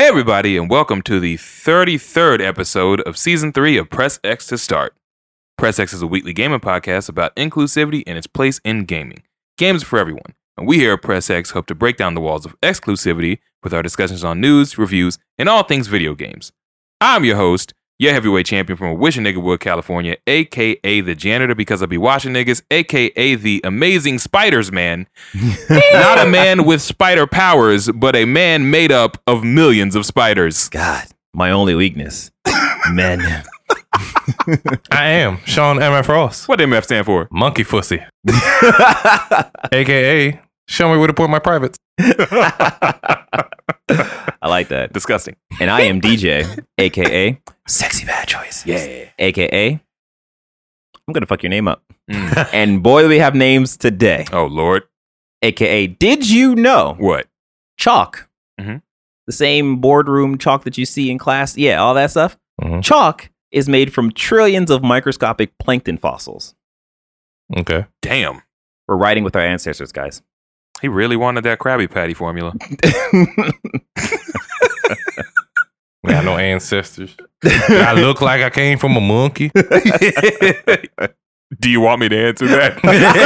Hey everybody, and welcome to the 33rd episode of Season 3 of Press X to Start. Press X is a weekly gaming podcast about inclusivity and its place in gaming. Games for everyone, and we here at Press X hope to break down the walls of exclusivity with our discussions on news, reviews, and all things video games. I'm your host, your heavyweight champion from Wish Nigga Wood, California, aka the janitor because I be watching niggas, aka the amazing spiders man. Not a man with spider powers, but a man made up of millions of spiders. God, my only weakness. Men. I am Sean MF Ross. What MF stand for? Monkey Fussy. AKA, show me where to put my privates. I like that. Disgusting. And I am DJ, aka Sexy Bad Choice. Yeah. AKA, I'm going to fuck your name up. And boy, do we have names today. Oh, Lord. AKA, did you know What? chalk? Mhm. The same boardroom chalk that you see in class? Yeah, all that stuff. Mhm. Chalk is made from trillions of microscopic plankton fossils. Okay. Damn. We're writing with our ancestors, guys. He really wanted that Krabby Patty formula. We got no ancestors. I look like I came from a monkey. Do you want me to answer that?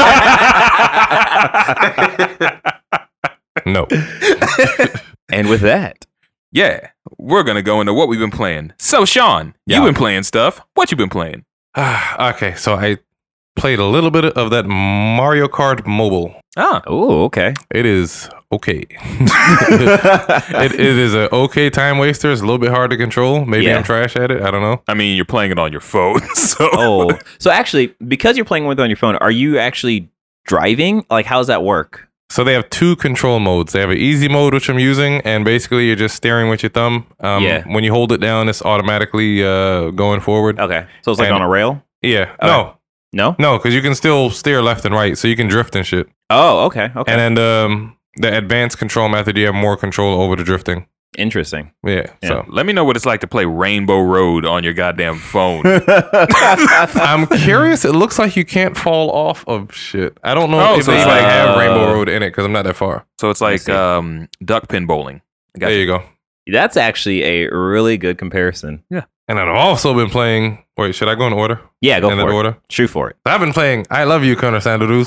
No. And with that, Yeah. We're going to go into what we've been playing. So, Sean, you've been playing stuff. What you been playing? Okay, so I played a little bit of that Mario Kart Mobile. Ah. oh, okay. It is okay. it is an okay time waster. It's a little bit hard to control. Maybe Yeah. I'm trash at it. I don't know. I mean, you're playing it on your phone, so. Oh, so actually, because you're playing with it on your phone, are you actually driving? Like, how does that work? So they have two control modes. They have an easy mode, which I'm using, and basically you're just steering with your thumb. Yeah. When you hold it down, it's automatically going forward. Okay, so it's like And- on a rail? Yeah. Okay. No? No, because you can still steer left and right, so you can drift and shit. Oh, okay. And then the advanced control method, you have more control over the drifting. Interesting. Yeah. So Let me know what it's like to play Rainbow Road on your goddamn phone. I'm curious. It looks like you can't fall off of shit. I don't know Oh, if so they it's like like, have Rainbow Road in it because I'm not that far. So it's like see. duck pin bowling. I got There you. you go. That's actually a really good comparison. And then I've also been playing. Wait, should I go in order? Yeah, go in for that it. order? Shoot for it. I've been playing I Love You, Colonel Sanders.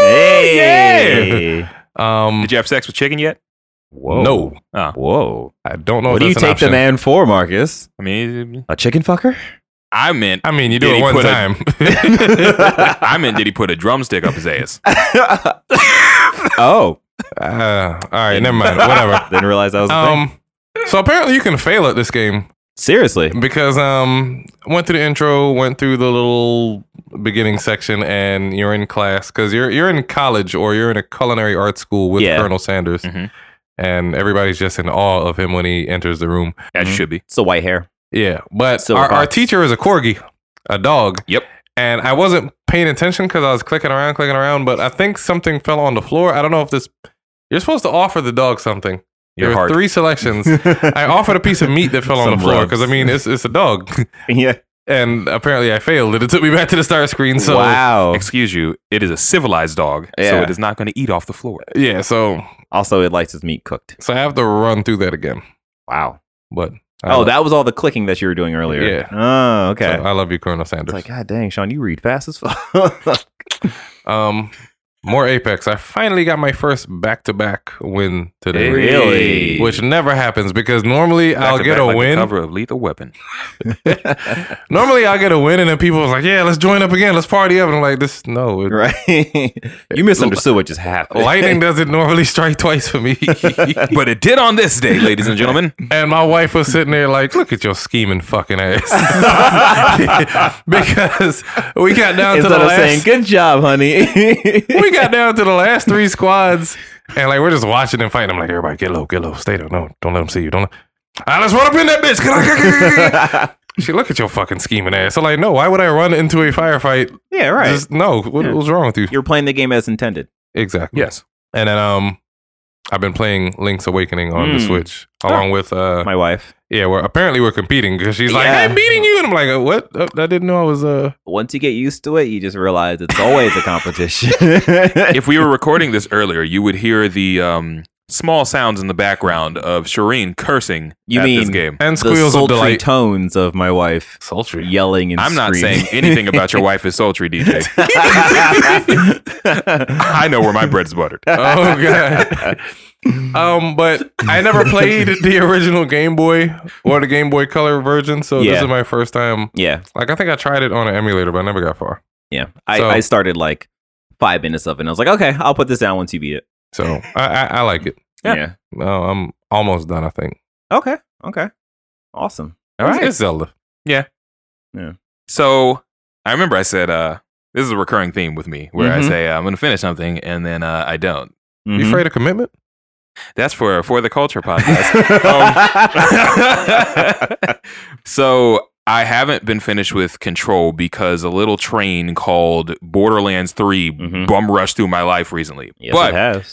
Hey! Did you have sex with chicken yet? Whoa. No. Whoa. I don't know What do if you that's an take the option. man for, Marcus? I mean, A chicken fucker? I meant. I mean, you do Did it he one put a- time. I meant, did he put a drumstick up his ass? Oh. All right, never mind. Whatever. Didn't realize that was a thing. So apparently you can fail at this game Seriously? because went through the intro, went through the little beginning section, and you're in class because you're in college or you're in a culinary arts school with Yeah. Colonel Sanders, Mhm. and everybody's just in awe of him when he enters the room. As you should be. It's the white hair. Yeah, but Silver our fox. teacher is a corgi, a dog. Yep. And I wasn't paying attention because I was clicking around, but I think something fell on the floor. I don't know if this. You're supposed to offer the dog something. Your There were heart. 3 selections. I offered a piece of meat that fell on Some the floor rubs. because I mean it's a dog, Yeah. and apparently I failed. It took me back to the start screen. So Wow. Excuse you. It is a civilized dog, so Yeah. it is not going to eat off the floor. yeah, so Also, it likes its meat cooked. I have to run through that again. Wow. But Oh, that was all the clicking that you were doing earlier. Yeah. Oh, okay. so I love you, Colonel It's Sanders. like, God dang, Sean, you read fast as fuck. More Apex. I finally got my first back-to-back win today. Really? Which never happens because normally I'll Back to get back a like the win. cover of Lethal Weapon. Normally I'll get a win and then people was like, yeah, let's join up again. Let's party up. And I'm like, this, no. Right? You misunderstood what just happened. Lightning doesn't normally strike twice for me. But it did on this day, ladies and gentlemen. And my wife was sitting there like, look at your scheming fucking ass. Because we got down to the Instead of last saying, good job, honey. we got down to the last 3 squads and like we're just watching them fight. I'm like, everybody get low, stay down. No, don't let them see you. Don't let's run up in that bitch. She look at your fucking scheming ass. So like, no, why would I run into a firefight? Yeah, right. Just, no, what's wrong with you? You're playing the game as intended. Exactly. Yes. And then I've been playing Link's Awakening on the Switch along with My wife. yeah, apparently we're competing because she's like, Yeah. I'm beating you, and I'm like, what? I didn't know I was Once you get used to it, you just realize it's always a competition. If we were recording this earlier, you would hear the small sounds in the background of Shireen cursing You at this mean- game. And The squeals of sultry delight. tones of my wife Sultry. yelling and I'm not screaming. saying anything about your wife is sultry, DJ. I know where my bread's buttered. Oh god. But I never played the original Game Boy or the Game Boy Color version, so this Yeah. is my first time. Yeah, Like I think I tried it on an emulator, but I never got far. yeah. So- I started like 5 minutes of it, and I was like, okay, I'll put this down once you beat it. So I like it. Yeah. I'm almost done, I think. Okay. Awesome. All right. It's Zelda. So I remember I said, this is a recurring theme with me where I Mhm. say, I'm going to finish something and then I don't. You Mhm. afraid of commitment? That's for the culture podcast. So I haven't been finished with Control because a little train called Borderlands 3 Mhm. bum rushed through my life recently. Yes, but it has.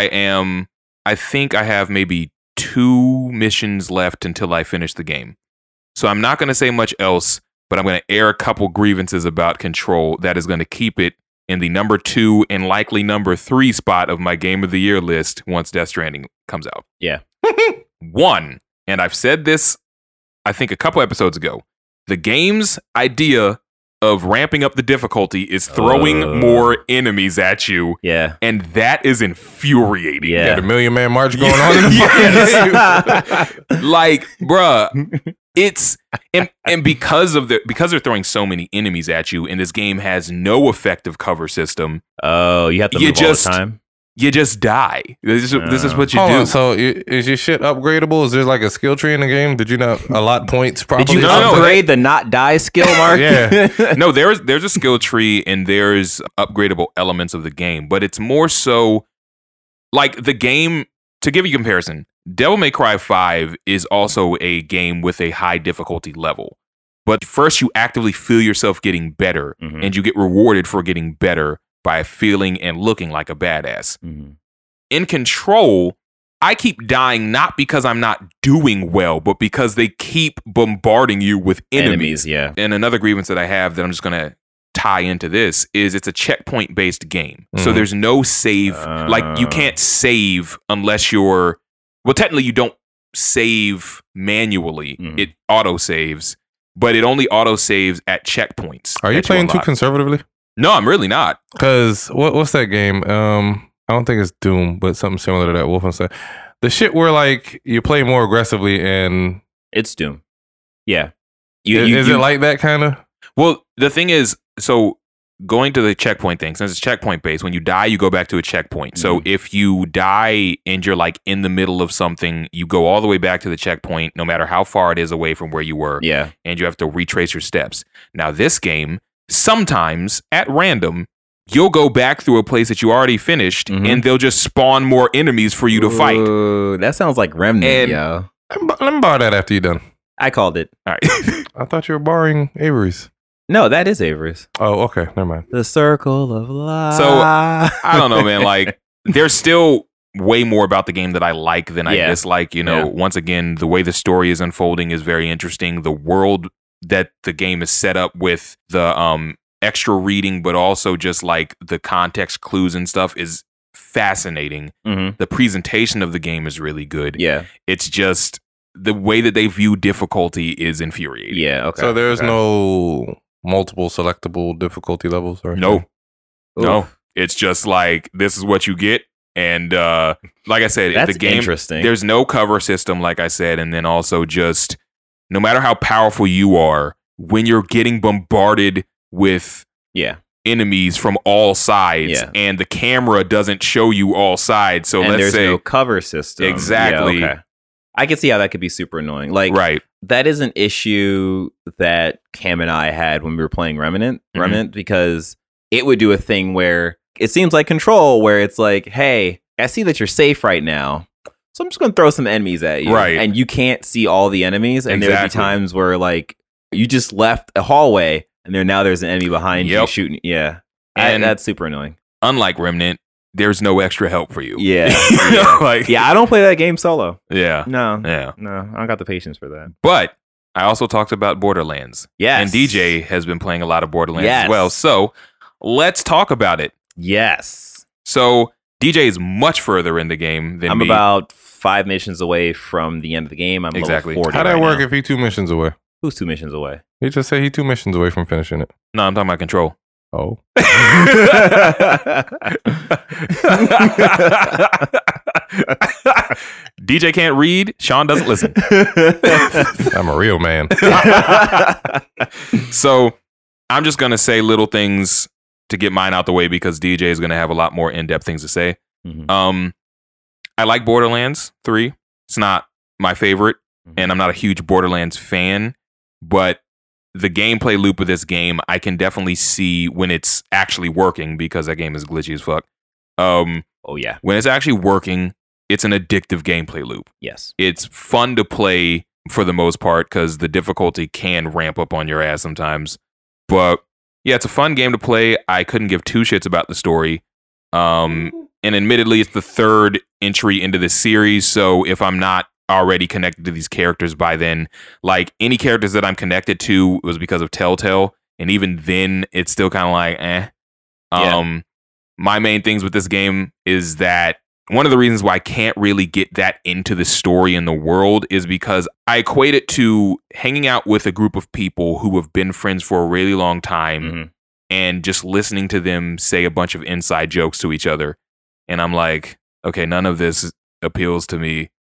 I think I have maybe 2 missions left until I finish the game. So I'm not going to say much else, but I'm going to air a couple grievances about Control that is going to keep it in the number 2 and likely number 3 spot of my Game of the Year list once Death Stranding comes out. Yeah. 1, and I've said this, I think a couple episodes ago, the game's idea of ramping up the difficulty is throwing more enemies at you, Yeah. and that is infuriating. Yeah. Got a Million Man March going on in the fucking game. Like, bruh, it's and because they're throwing so many enemies at you, and this game has no effective cover system, Oh, you have to You move just- all the time. you just die. This is what you Hold do. on, so is your shit upgradable? Is there like a skill tree in the game? Did you not allot points properly? Did you No, upgrade the not die skill, Mark? Yeah. No, there's a skill tree and there's upgradable elements of the game, but it's more so like the game. To give you a comparison, Devil May Cry 5 is also a game with a high difficulty level. But first, you actively feel yourself getting better, Mhm. and you get rewarded for getting better by feeling and looking like a badass. Mhm. In Control, I keep dying not because I'm not doing well, but because they keep bombarding you with enemies. Yeah. And another grievance that I have that I'm just going to tie into this is it's a checkpoint based game. So Mhm. there's no save. Like you can't save unless you're, well, technically you don't save manually. Mhm. It auto saves, but it only auto saves at checkpoints. Are you that playing too unlock. conservatively? No, I'm really not. Because what's that game? I don't think it's Doom, but something similar to that. Wolfenstein. The shit where like you play more aggressively and It's Doom. Yeah. is it like that kind of? Well, the thing is, so going to the checkpoint thing, since it's checkpoint based, when you die, you go back to a checkpoint. So if you die and you're like in the middle of something, you go all the way back to the checkpoint, no matter how far it is away from where you were, Yeah. and you have to retrace your steps. Now, this game, sometimes at random, you'll go back through a place that you already finished, Mhm. and they'll just spawn more enemies for you to fight. Ooh, that sounds like Remnant, And- yo. Let me borrow that after you're done. I called it. All right. I thought you were borrowing Avery's. No, that is Avery's. Oh, okay. Never mind. The circle of life. So, I don't know, man. Like, there's still way more about the game that I like than I Yeah. dislike. You know, Yeah. once again, the way the story is unfolding is very interesting. The world that the game is set up with, the extra reading, but also just like the context clues and stuff is fascinating. Mhm. The presentation of the game is really good. Yeah. It's just the way that they view difficulty is infuriating. Yeah. Okay. So there's Okay. no multiple selectable difficulty levels, or No, anything? no. It's just like, this is what you get. And like I said, That's the game, interesting. there's no cover system, like I said. And then also just no matter how powerful you are, when you're getting bombarded with Yeah. enemies from all sides Yeah. and the camera doesn't show you all sides. So And let's there's say, no cover system. Exactly. Yeah, okay. I can see how that could be super annoying. Like, right. that is an issue that Cam and I had when we were playing Remnant, Mhm. because it would do a thing where it seems like Control, where it's like, hey, I see that you're safe right now, so I'm just going to throw some enemies at you. Right. And you can't see all the enemies. And there'd be Exactly. times where, like, you just left a hallway and now there's an enemy behind you Yep. shooting. Yeah. And- that's super annoying. Unlike Remnant, there's no extra help for you. Yeah. You know, like, Yeah, I don't play that game solo. yeah. No. Yeah. No, I don't got the patience for that. But I also talked about Borderlands. Yes. And DJ has been playing a lot of Borderlands Yes. as well. So let's talk about it. Yes. So DJ is much further in the game than I'm me. about 5 missions away from the end of the game. I'm Exactly. level 40 How'd that right work now. if he 2 missions away? Who's 2 missions away? He just said he 2 missions away from finishing it. No, I'm talking about control. Oh. DJ can't read. Sean doesn't listen. I'm a real man. So I'm just going to say little things to get mine out the way because DJ is going to have a lot more in-depth things to say. Mhm. I like Borderlands 3. It's not my favorite, and I'm not a huge Borderlands fan, but the gameplay loop of this game, I can definitely see when it's actually working because that game is glitchy as fuck. Oh, yeah. When it's actually working, it's an addictive gameplay loop. Yes. It's fun to play for the most part because the difficulty can ramp up on your ass sometimes. But yeah, it's a fun game to play. I couldn't give two shits about the story. And admittedly, it's the third entry into this series. So if I'm not already connected to these characters by then, like any characters that I'm connected to was because of Telltale. And even then, it's still kind of like, eh. Yeah. My main things with this game is that one of the reasons why I can't really get that into the story in the world is because I equate it to hanging out with a group of people who have been friends for a really long time Mhm. and just listening to them say a bunch of inside jokes to each other. And I'm like, okay, none of this appeals to me.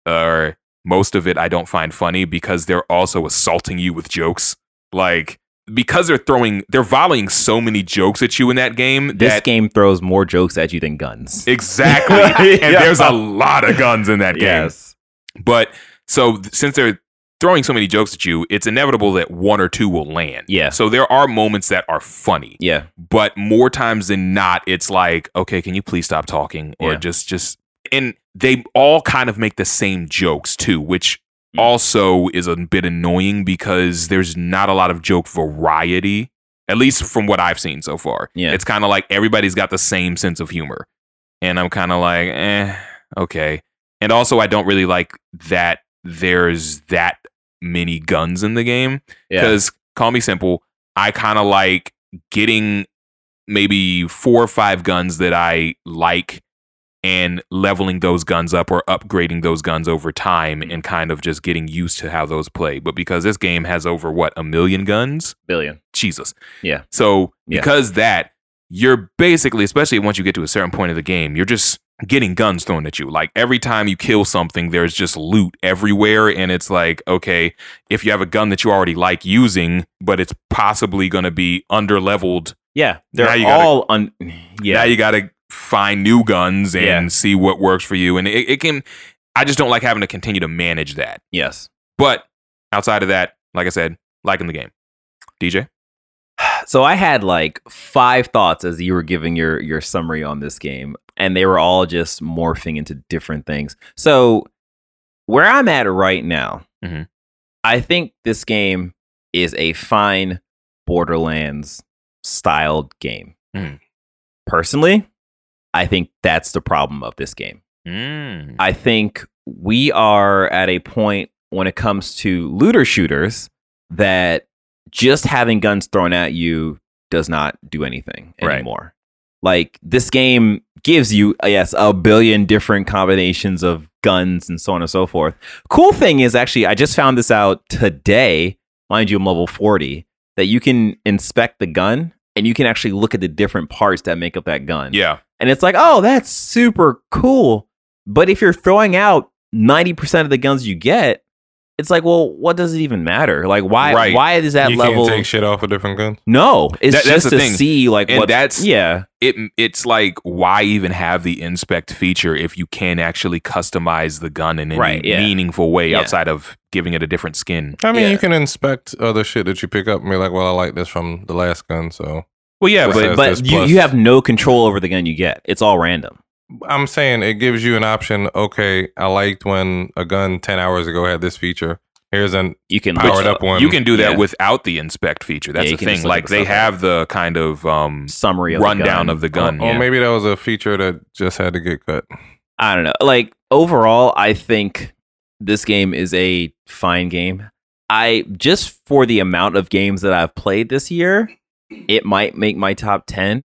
Or most of it I don't find funny because they're also assaulting you with jokes. Like, because they're volleying so many jokes at you in that game. This game throws more jokes at you than guns. Exactly. And Yeah. there's a lot of guns in that game. Yes. But so since they're throwing so many jokes at you, it's inevitable that one or two will land. Yeah. So there are moments that are funny. Yeah. But more times than not, it's like, okay, can you please stop talking? Or Yeah. just and they all kind of make the same jokes too, which also is a bit annoying because there's not a lot of joke variety, at least from what I've seen so far. Yeah. It's kind of like everybody's got the same sense of humor. And I'm kind of like, okay. And also, I don't really like that there's that many guns in the game. Yeah. Because, call me simple, I kind of like getting maybe 4 or 5 guns that I like and leveling those guns up or upgrading those guns over time and kind of just getting used to how those play. But because this game has over, 1 million guns? Billion. Jesus. Yeah. So Yeah. because that, you're basically, especially once you get to a certain point of the game, you're just getting guns thrown at you. Like every time you kill something, there's just loot everywhere. And it's like, okay, if you have a gun that you already like using, but it's possibly going to be under-leveled, Yeah. They're Now you gotta- all yeah. now you got to find new guns and Yeah. see what works for you. And it can, I just don't like having to continue to manage that. Yes. But outside of that, like I said, liking the game. DJ? So I had like 5 thoughts as you were giving your summary on this game, and they were all just morphing into different things. So where I'm at right now, Mhm. I think this game is a fine Borderlands styled game. Mhm. Personally, I think that's the problem of this game. I think we are at a point when it comes to looter shooters that just having guns thrown at you does not do anything Right. anymore. Like this game gives you, yes, a billion different combinations of guns and so on and so forth. Cool thing is actually, I just found this out today, mind you, I'm level 40, that you can inspect the gun and you can actually look at the different parts that make up that gun. Yeah. And it's like, oh, that's super cool. But if you're throwing out 90% of the guns you get, it's like, well, what does it even matter? Like, why? Right. Why is that You level? can't take shit off of different guns. No, it's That's just the to thing. see like And what. that's- Yeah, It's like, why even have the inspect feature if you can actually customize the gun in any Right, yeah. meaningful way Yeah. outside of giving it a different skin? I mean, Yeah. you can inspect other shit that you pick up and be like, well, I like this from the last gun, so. Well, yeah, But- but That's but plus. you have no control over the gun you get. It's all random. I'm saying it gives you an option. Okay, I liked when a gun 10 hours ago had this feature. Here's an You can powered up one. you can do that Yeah. without the inspect feature. That's Yeah, you the can just thing. look at Like the they stuff have the kind of summary of rundown the gun. of the gun. Or yeah. maybe that was a feature that just had to get cut. I don't know. Like overall, I think this game is a fine game. I just for the amount of games that I've played this year, it might make my top 10.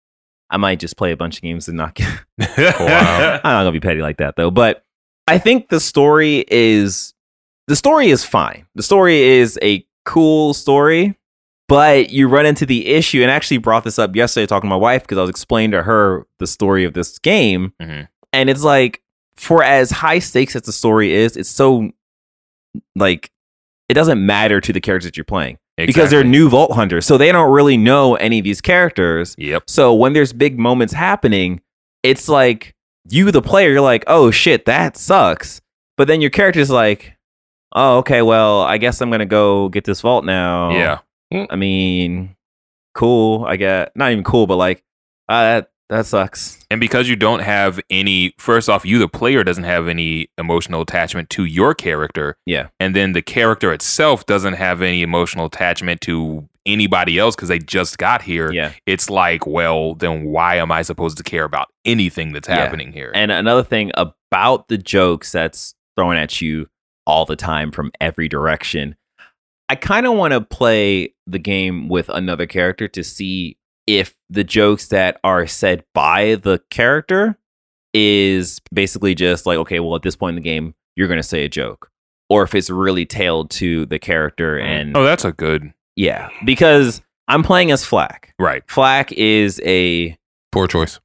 I might just play a bunch of games and not get. Wow. I'm not gonna be petty like that though. But I think the story is fine. The story is a cool story, but you run into the issue, and I actually brought this up yesterday talking to my wife because I was explaining to her the story of this game, and it's like, for as high stakes as the story is, it's so like it doesn't matter to the characters that you're playing. Because they're new Vault Hunters, so they don't really know any of these characters. Yep. So when there's big moments happening, it's like you, the player, you're like, oh shit, that sucks. But then your character's like, oh, okay, well, I guess I'm gonna go get this vault now. Yeah. I mean, cool. I get not even cool, but like, that sucks. And because you don't have any, first off, you, the player, doesn't have any emotional attachment to your character. Yeah. And then the character itself doesn't have any emotional attachment to anybody else because they just got here. Yeah. It's like, well, then why am I supposed to care about anything that's happening here? And another thing about the jokes that's thrown at you all the time from every direction, I kind of want to play the game with another character to see if the jokes that are said by the character is basically just like, okay, well, at this point in the game, you're going to say a joke. Or if it's really tailored to the character. And oh, that's a good. Yeah, because I'm playing as Flack. Right. Flack is a... Poor choice.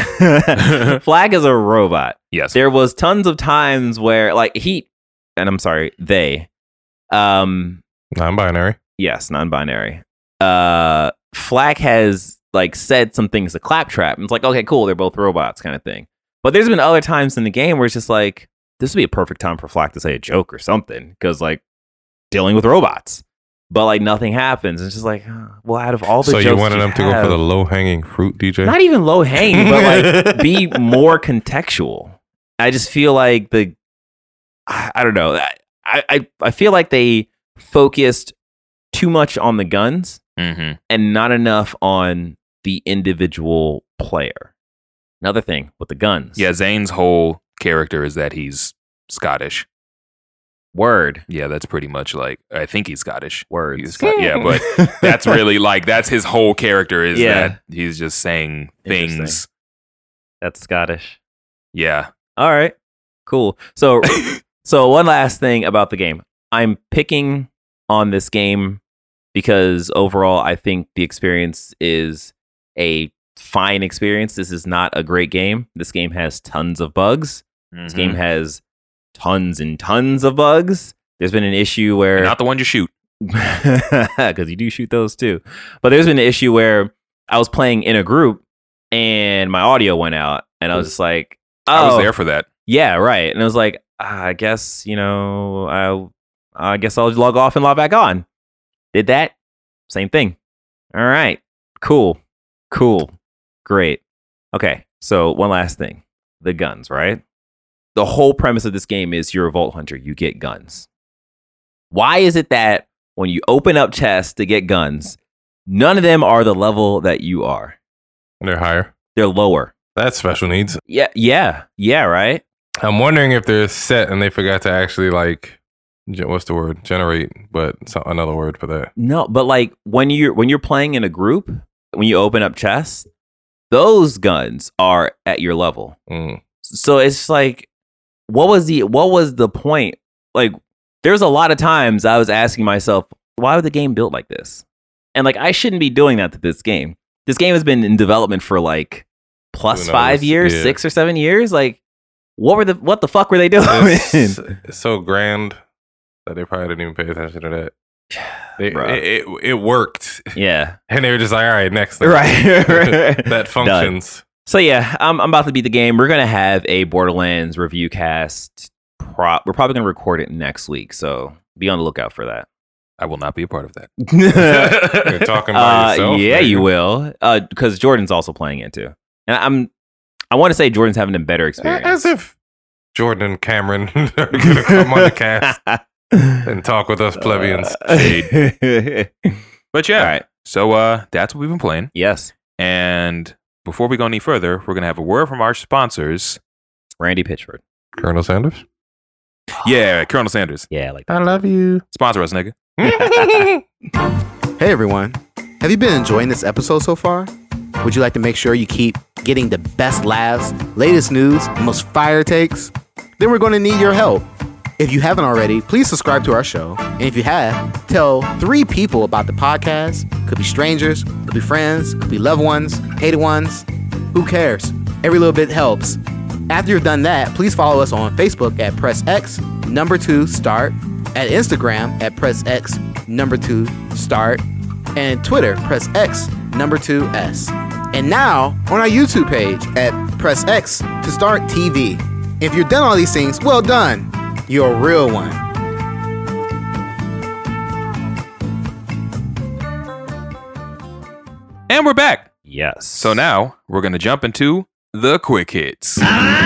Flack is a robot. Yes. There was tons of times where, like, they... Non-binary. Yes, non-binary. Flack has like said some things to Claptrap, and it's like, okay, cool, they're both robots, kind of thing. But there's been other times in the game where it's just like, this would be a perfect time for Flack to say a joke or something, because like dealing with robots, but like nothing happens. It's just like, well, out of all the so jokes you wanted them to go for the low-hanging fruit, DJ? not even low hanging, but like be more contextual. I just feel like I don't know. I feel like they focused too much on the guns and not enough on the individual player. Another thing with the guns. Yeah, Zane's whole character is that he's Scottish. Word. Yeah, that's pretty much like, I think he's Scottish. Words. He's yeah, but that's really like, that's his whole character is Yeah. that he's just saying things. Interesting. That's Scottish. Yeah. All right. Cool. So one last thing about the game. I'm picking on this game because overall I think the experience is a fine experience. This is not a great game. This game has tons of bugs. This game has tons and tons of bugs. There's been an issue where... Not the one you shoot. Because you do shoot those too. But there's been an issue where I was playing in a group and my audio went out and I was just like, oh, I was there for that. yeah, right. And I was like, I guess, I guess I'll log off and log back on. Did that. Same thing. All right. Cool. Great. Okay. So one last thing. The guns, right? The whole premise of this game is you're a Vault Hunter. You get guns. Why is it that when you open up chests to get guns, none of them are the level that you are? They're higher. They're lower. That's special needs. Yeah, right? I'm wondering if they're set and they forgot to actually like, what's the word? Generate, but another word for that. No, but like when you're playing in a group, when you open up chests, those guns are at your level. So it's like, what was the point? Like, there's a lot of times I was asking myself, why was the game built like this? And like, I shouldn't be doing that to this game. This game has been in development for like plus 5 years, 6 or 7 years. Like, what the fuck were they doing? It's so grand that they probably didn't even pay attention to that. It worked. Yeah. And they were just like, all right, next thing. Right. That functions. Done. So yeah, I'm about to beat the game. We're going to have a Borderlands review cast. We're probably going to record it next week. So be on the lookout for that. I will not be a part of that. You're talking about yourself. Yeah, maybe. you will. Because Jordan's also playing it too. And I want to say Jordan's having a better experience. As if Jordan and Cameron are going to come on the cast and talk with us plebeians. But yeah, All right. So that's what we've been playing. Yes. And before we go any further, we're going to have a word from our sponsors. Randy Pitchford. Colonel Sanders? Yeah, Colonel Sanders. Yeah, like that. I love you. Sponsor us, nigga. Hey everyone, have you been enjoying this episode so far? Would you like to make sure you keep getting the best laughs, latest news, and most fire takes? Then we're going to need your help. If you haven't already, please subscribe to our show. And if you have, tell 3 people about the podcast. Could be strangers, could be friends, could be loved ones, hated ones. Who cares? Every little bit helps. After you've done that, please follow us on Facebook at PressX2Start, at Instagram at PressX2Start, and Twitter, PressX2S. And now on our YouTube page at PressX2Start TV. If you've done all these things, well done. You're a real one. And we're back. Yes. So now we're going to jump into the quick hits.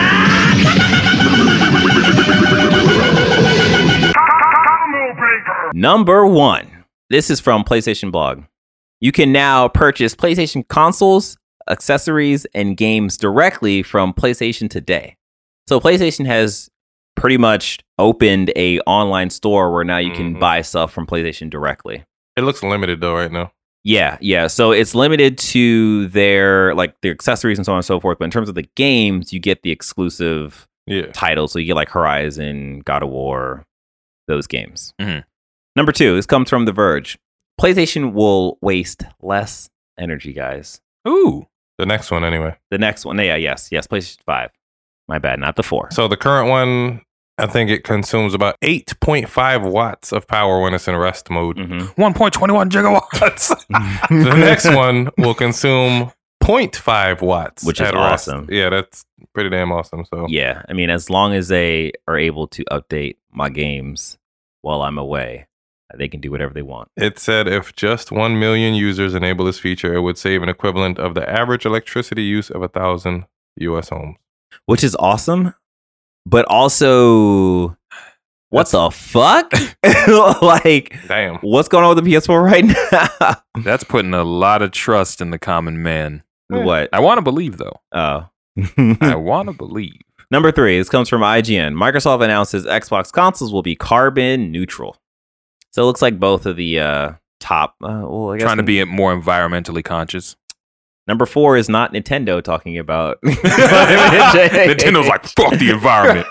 Number 1. This is from PlayStation Blog. You can now purchase PlayStation consoles, accessories, and games directly from PlayStation Today. So PlayStation has pretty much opened a online store where now you can buy stuff from PlayStation directly. It looks limited though right now. Yeah. So it's limited to their accessories and so on and so forth. But in terms of the games, you get the exclusive titles. So you get like Horizon, God of War, those games. Mm-hmm. Number 2, this comes from The Verge. PlayStation will waste less energy, guys. Ooh. The next one anyway. The next one, yes, PlayStation 5. My bad, not the 4. So the current one, I think it consumes about 8.5 watts of power when it's in rest mode. 1.21 gigawatts. The next one will consume 0.5 watts. Which is at rest. awesome. Yeah, that's pretty damn awesome. So Yeah, I mean, as long as they are able to update my games while I'm away, they can do whatever they want. It said if just 1 million users enable this feature, it would save an equivalent of the average electricity use of 1,000 U.S. homes. Which is awesome, but also, what the fuck? Like, damn, what's going on with the PS4 right now? That's putting a lot of trust in the common man. What? I want to believe, though. Oh. I want to believe. Number 3, this comes from IGN. Microsoft announces Xbox consoles will be carbon neutral. So it looks like both of the top... I guess trying to be more environmentally conscious. Number 4 is not Nintendo talking about... Nintendo's like, fuck the environment.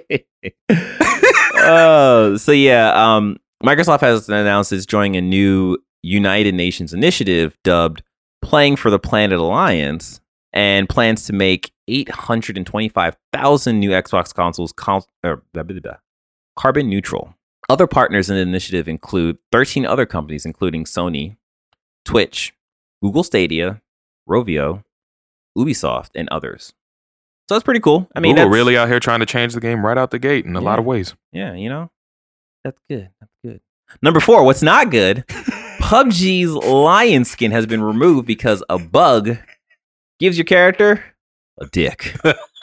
Microsoft has announced it's joining a new United Nations initiative dubbed Playing for the Planet Alliance and plans to make 825,000 new Xbox consoles carbon neutral. Other partners in the initiative include 13 other companies, including Sony, Twitch, Google Stadia, Rovio, Ubisoft, and others. So that's pretty cool. I mean, Google really out here trying to change the game right out the gate in a lot of ways. Yeah, that's good. That's good. Number 4, what's not good? PUBG's lion skin has been removed because a bug gives your character a dick.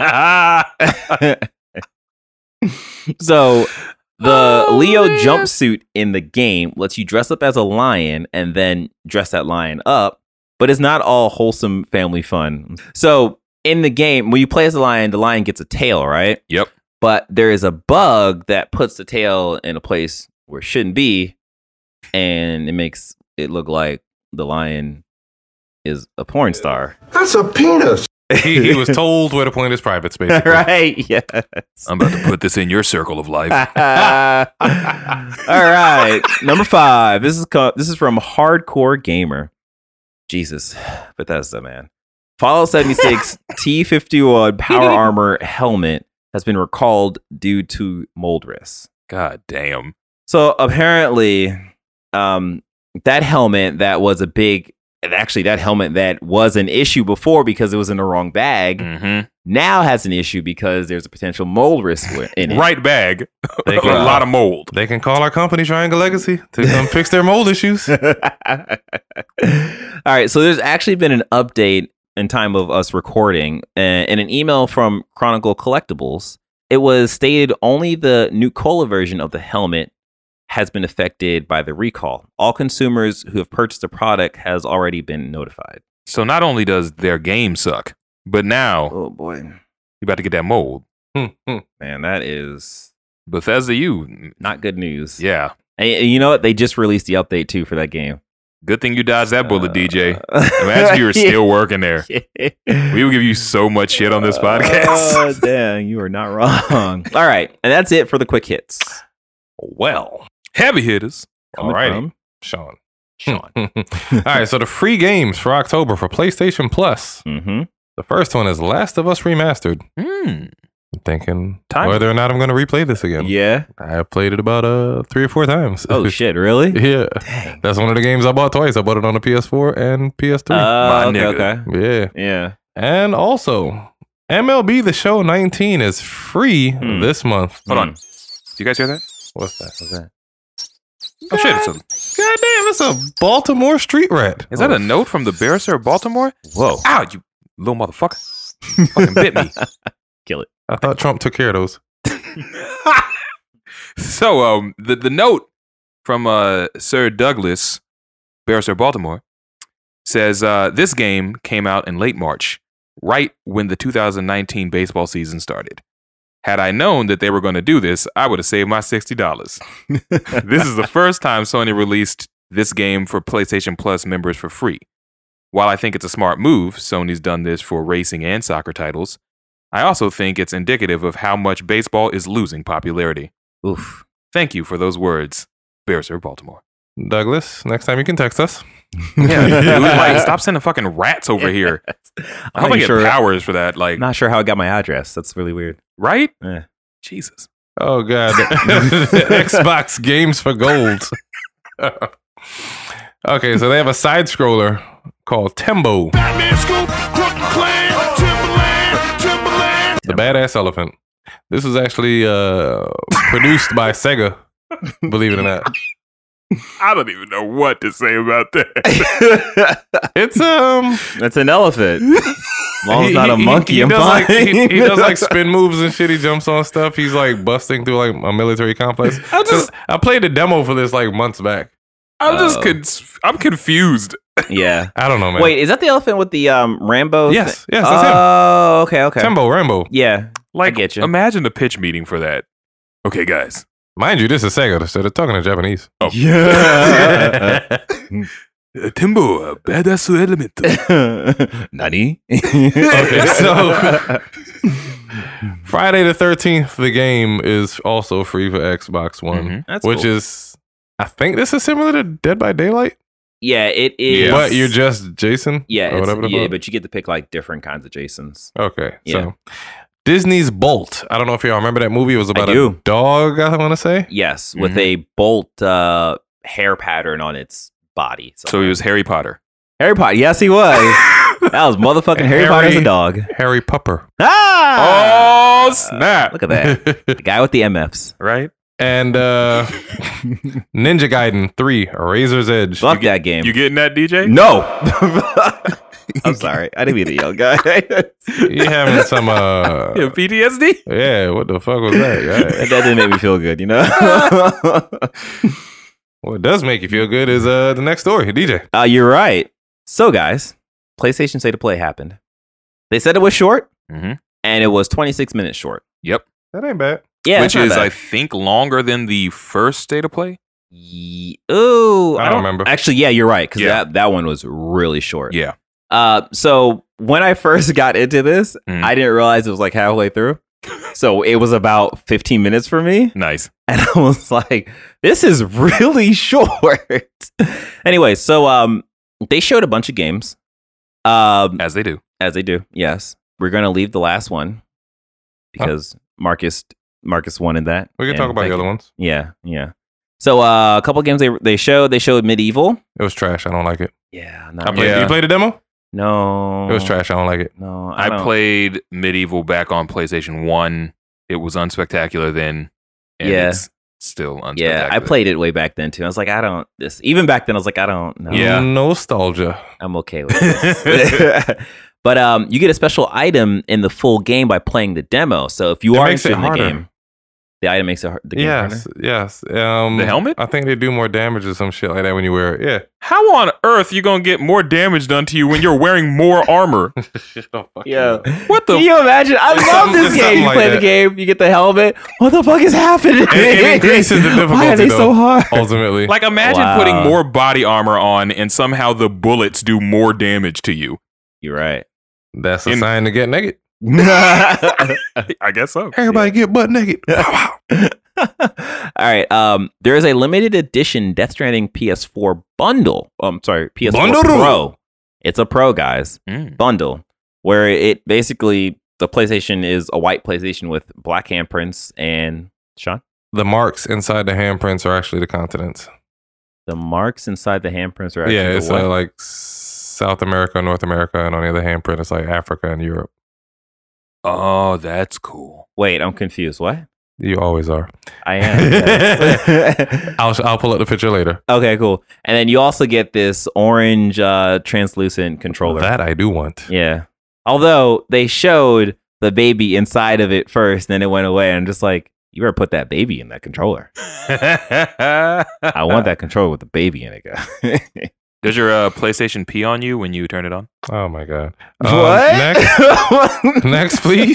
So the Leo jumpsuit in the game lets you dress up as a lion and then dress that lion up, but it's not all wholesome family fun. So in the game, when you play as the lion gets a tail, right? Yep. But there is a bug that puts the tail in a place where it shouldn't be, and it makes it look like the lion is a porn star. That's a penis. He was told where to point his privates, basically. Right? Yes. I'm about to put this in your circle of life. All right. Number 5. This is from Hardcore Gamer. Jesus, Bethesda, man. Fallout 76 T51 Power Armor helmet has been recalled due to mold risks. God damn. So apparently, that helmet that was that helmet that was an issue before because it was in the wrong bag, now has an issue because there's a potential mold risk in it. Right bag. They A can, lot of mold. They can call our company Triangle Legacy to come fix their mold issues. All right, so there's actually been an update in time of us recording, in an email from Chronicle Collectibles. It was stated only the Nuka-Cola version of the helmet has been affected by the recall. All consumers who have purchased the product has already been notified. So not only does their game suck, but now Oh boy, you about to get that mold. man, that is Bethesda, you not good news. yeah. And you know what? They just released the update too for that game. Good thing you dodged that bullet, DJ. Imagine you were still working there. We will give you so much shit on this podcast. Oh, damn, you are not wrong. All right, and that's it for the quick hits. Well, Heavy hitters. Coming alrighty, from Sean. Sean. All right, so the free games for October for PlayStation Plus. Mm-hmm. The first one is Last of Us Remastered. Mm. I'm thinking Time. whether or not I'm going to replay this again. Yeah. I played it about 3 or 4 times. Oh shit! Really? Yeah. Dang. That's one of the games I bought twice. I bought it on the PS4 and PS3. My Okay. nigga. Okay. Yeah. Yeah. And also, MLB The Show 19 is free this month. Hold on. Do you guys hear that? What's that? What's that? Oh shit! It's a, Goddamn, it's a Baltimore street rat. is that a note from the Barrister of Baltimore? Whoa! Ow, you little motherfucker! Fucking bit me. Kill it. I thought Trump took care of those. So, the note from Sir Douglas, Barrister of Baltimore, says this game came out in late March, right when the 2019 baseball season started. Had I known that they were going to do this, I would have saved my $60. This is the first time Sony released this game for PlayStation Plus members for free. While I think it's a smart move, Sony's done this for racing and soccer titles, I also think it's indicative of how much baseball is losing popularity. Oof. Thank you for those words, Barrister of Baltimore. Douglas, next time you can text us. Yeah, dude, like, stop sending fucking rats over here. I I'm hope I not get sure. powers for that. Like, Not sure how I got my address. That's really weird. right? Yeah. Jesus. Oh, God. Xbox Games for Gold. Okay, so they have a side scroller called Tembo, Batman Scoop, Brooklyn Clan, Timberland. the badass elephant. This was actually produced by Sega, believe it or not. I don't even know what to say about that. It's That's an elephant. As long as it's not a monkey, he I'm does fine. like he does like spin moves and shit. He jumps on stuff. He's like busting through like a military complex. I played the demo for this like months back. I'm just I'm confused. Yeah. I don't know, man. Wait, is that the elephant with the Rambo? Yes, thing? yes, that's him. Oh, okay, okay. Tembo Rambo. Yeah. Like, I get you. imagine a pitch meeting for that. Okay, guys. Mind you, this is Sega, so they're talking in Japanese. Oh. Yeah. Timbo, a badass element. Nani? Okay, so Friday the 13th, the game is also free for Xbox One, Mhm. That's which cool. is, I think this is similar to Dead by Daylight, Yeah, it is. but you're just Jason. Yeah, or it's, whatever the yeah, fuck. but you get to pick like different kinds of Jasons. Okay, Yeah. so Disney's Bolt. I don't know if y'all remember that movie. It was about a do. dog, I want to say. Yes, with a bolt hair pattern on its body. So he was Harry Potter. Harry Potter. Yes, he was. That was motherfucking Harry Potter as a dog. Harry Pupper. Ah! Oh, snap. Look at that. The guy with the MFs. Right? And Ninja Gaiden 3, Razor's Edge. Fuck that game. You getting that, DJ? No. I'm sorry. I didn't mean to yell, guy. You having some, Yeah, PTSD? yeah, what the fuck was that, guy? That didn't make me feel good, you know? What does make you feel good is the next story, DJ. You're right. So, guys, PlayStation State of Play happened. They said it was short, Mm-hmm. and it was 26 minutes short. Yep. That ain't bad. Yeah, Which it's not is, bad. I think, longer than the first State of Play. Ooh, I don't remember. Actually, yeah, you're right, because Yeah. that one was really short. Yeah. So when I first got into this, Mhm. I didn't realize it was like halfway through. So it was about 15 minutes for me. Nice. And I was like, this is really short. Anyway, so they showed a bunch of games. As they do. As they do, yes. We're gonna leave the last one because Marcus wanted that. We can And talk about thank the other you. ones. Yeah, yeah. So a couple games they showed. They showed Medieval. It was trash. I don't like it. Yeah, I played, Yeah. You played the demo? no. It was trash. I don't like it. No, I don't- played Medieval back on PlayStation 1. It was unspectacular then. And Yeah. it's still unspectacular. Yeah, I played it way back then too. I was like, I don't this. Even back then, I was like, I don't know. Yeah. Nostalgia. I'm okay with this. But you get a special item in the full game by playing the demo. So if you It are makes it interested in the harder. game, The item makes it hard, the game Yes, harder? yes. The helmet? I think they do more damage or some shit like that when you wear it. Yeah. How on earth you gonna get more damage done to you when you're wearing more armor? Yeah. What the? Can you imagine? I It's love something- this it's game. something You like play that. the game, you get the helmet. What the fuck is happening? It increases the difficulty. Why are they so though, hard? Ultimately. Like, imagine Wow. putting more body armor on and somehow the bullets do more damage to you. You're right. That's a in- sign to get naked. I guess so. Everybody get butt naked. All right. There is a limited edition Death Stranding PS4 bundle. Sorry, PS4 Bundle? Pro. It's a Pro, guys. Mm. Bundle where it basically the PlayStation is a white PlayStation with black handprints and Sean. The marks inside the handprints are actually the continents. The marks inside the handprints are actually Yeah, the it's what? like South America, North America, and on the other handprint, it's like Africa and Europe. Oh, that's cool. Wait, I'm confused. What? You always are. I am. yes. I'll pull up the picture later. Okay, cool. And then you also get this orange translucent controller. That I do want. Yeah. Although they showed the baby inside of it first, then it went away. And I'm just like, you better put that baby in that controller. I want that controller with the baby in it, guys. Does your PlayStation pee on you when you turn it on? Oh my god. What? Next, please.